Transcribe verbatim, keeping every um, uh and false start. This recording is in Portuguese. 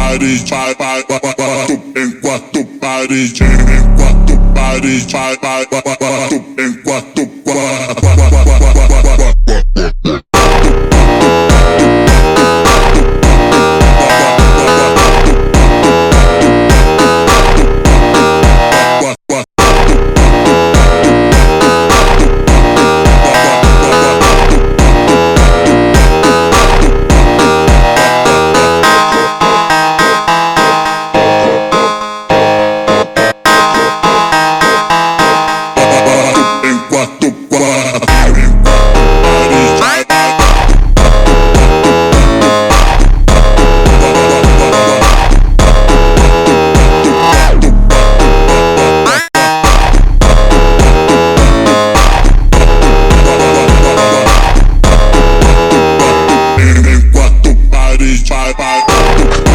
pares, vai, vai, vai, vai, em quatro pares, em quatro pares, vai, vai, vai, vai, em quatro pares. Bye bye.